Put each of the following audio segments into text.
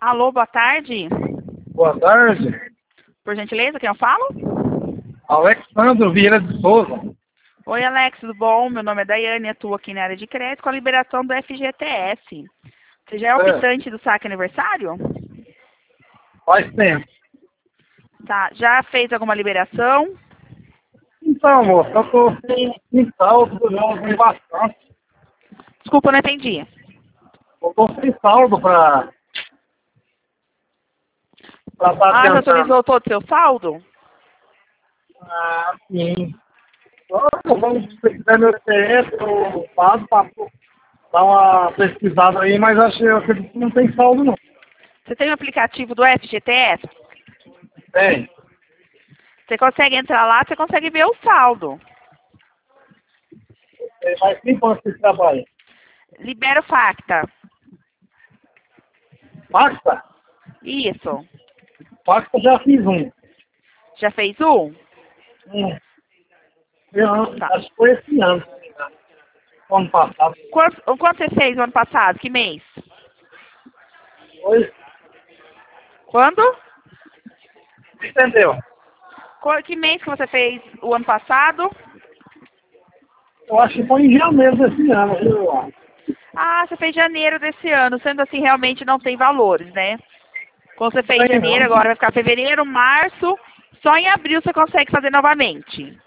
Alô, boa tarde. Boa tarde. Por gentileza, quem eu falo? Alexandre Vieira de Souza. Oi, Alex, tudo bom? Meu nome é Daiane, atuo aqui na área de crédito com a liberação do FGTS. Você já é optante do saque aniversário? Faz tempo. Tá, já fez alguma liberação? Então, moço, eu tô sem saldo do jogo, tem bastante. Desculpa, eu não entendi. Eu tô sem saldo pra estar Já tentando. atualizou todo o seu saldo? Ah, sim. Vamos pesquisar meu CPF, eu passo pra dar uma pesquisada aí, mas eu acredito que não tem saldo não. Você tem o aplicativo do FGTS? Tem. Você consegue entrar lá, você consegue ver o saldo. Mas quem pode se trabalhar? Libera o Facta. Pasta? Isso. Pasta já fiz um. Já fez um? Tá. Acho que foi esse ano, se não me engano. Ano passado. Quanto você fez no ano passado? Que mês? Foi. Quando? Entendeu? Que mês que você fez o ano passado? Eu acho que foi em janeiro desse ano, viu? Ah, você fez janeiro desse ano, sendo assim, realmente não tem valores, né? Quando você fez Tem janeiro, não. agora vai ficar fevereiro, março, só em abril você consegue fazer novamente.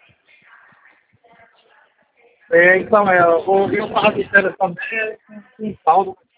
Então, eu vou ouvir o carro de férias também, com saldo.